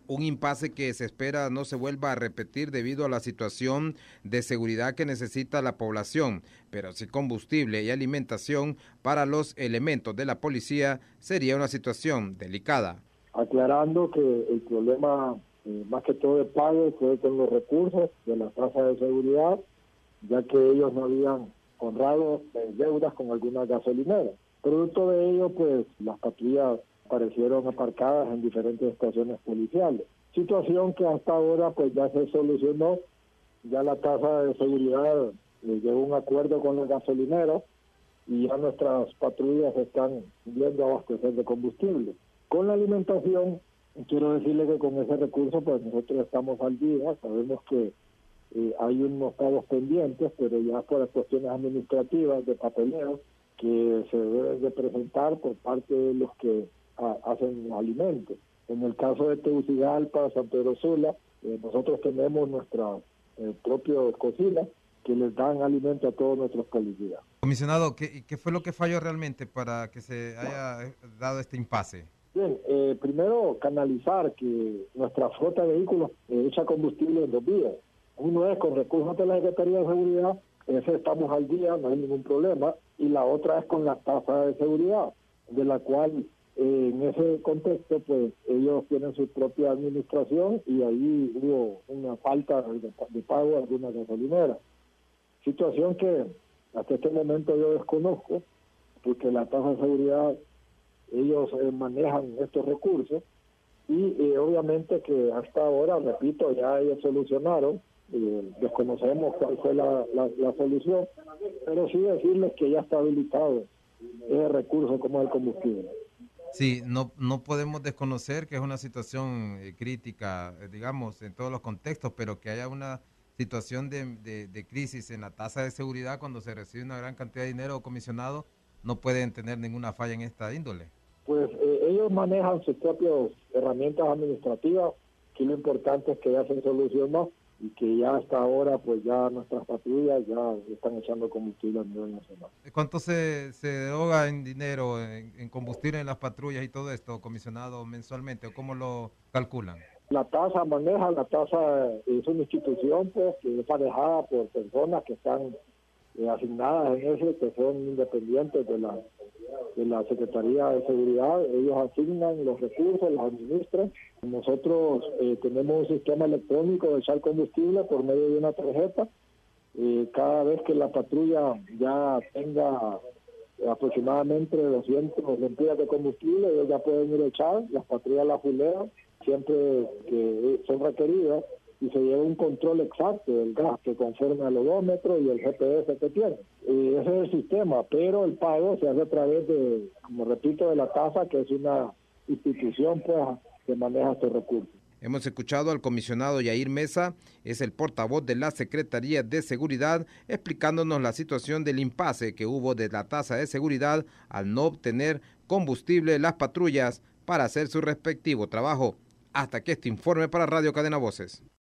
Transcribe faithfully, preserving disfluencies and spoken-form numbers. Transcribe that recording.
Un impasse que se espera no se vuelva a repetir debido a la situación de seguridad que necesita la población, pero sin combustible y alimentación para los elementos de la policía sería una situación delicada. Aclarando que el problema eh, más que todo de pago fue con los recursos de la tasa de seguridad, ya que ellos no habían honrado eh, deudas con algunas gasolineras. Producto de ello, pues las patrullas aparecieron aparcadas en diferentes estaciones policiales. Situación que hasta ahora pues ya se solucionó, ya la tasa de seguridad eh, llegó a un acuerdo con los gasolineros y ya nuestras patrullas están yendo a abastecer de combustible. Con la alimentación, quiero decirle que con ese recurso pues nosotros estamos al día, sabemos que eh, hay unos pagos pendientes, pero ya por cuestiones administrativas de papeleo que se deben de presentar por parte de los que a, hacen alimentos. En el caso de Tegucigalpa, San Pedro Sula, eh, nosotros tenemos nuestra eh, propia cocina que les dan alimento a todos nuestros policías. Comisionado, ¿qué, ¿qué fue lo que falló realmente para que se haya dado este impasse? Bien, eh, primero canalizar que nuestra flota de vehículos eh, echa combustible en dos vías. Uno es con recursos de la Secretaría de Seguridad, ese estamos al día, no hay ningún problema, y la otra es con la tasa de seguridad, de la cual eh, en ese contexto pues ellos tienen su propia administración y ahí hubo una falta de, de pago de alguna gasolinera. Situación que hasta este momento yo desconozco, porque la tasa de seguridad ellos eh, manejan estos recursos y eh, obviamente que hasta ahora, repito, ya ellos solucionaron, eh, desconocemos cuál fue la, la, la solución, pero sí decirles que ya está habilitado ese recurso como el combustible. Sí, no, no podemos desconocer que es una situación eh, crítica, eh, digamos, en todos los contextos, pero que haya una situación de, de, de crisis en la tasa de seguridad cuando se recibe una gran cantidad de dinero, comisionado, no pueden tener ninguna falla en esta índole. Pues eh, ellos manejan sus propias herramientas administrativas, que lo importante es que ya se solucionó y que ya hasta ahora pues ya nuestras patrullas ya están echando combustible a nivel nacional. ¿Cuánto se, se deroga en dinero, en, en combustible en las patrullas y todo esto, comisionado, mensualmente, o cómo lo calculan? La tasa maneja, la tasa es una institución pues que es manejada por personas que están eh, asignadas en eso, que son independientes de la de la Secretaría de Seguridad. Ellos asignan los recursos, los administran. Nosotros eh, tenemos un sistema electrónico de echar combustible por medio de una tarjeta. Eh, cada vez que la patrulla ya tenga aproximadamente doscientas lempiras de combustible, ellos ya pueden ir a echar, las patrullas la fulean siempre que son requeridas y se lleva un control exacto del gas que conforme al odómetro y el G P S que tiene. Eh, ese es el sistema, pero el pago se hace a través de, como repito, de la tasa, que es una institución pues que maneja estos recursos. Hemos escuchado al comisionado Yair Mesa, es el portavoz de la Secretaría de Seguridad, explicándonos la situación del impasse que hubo de la tasa de seguridad al no obtener combustible las patrullas para hacer su respectivo trabajo. Hasta que este informe para Radio Cadena Voces.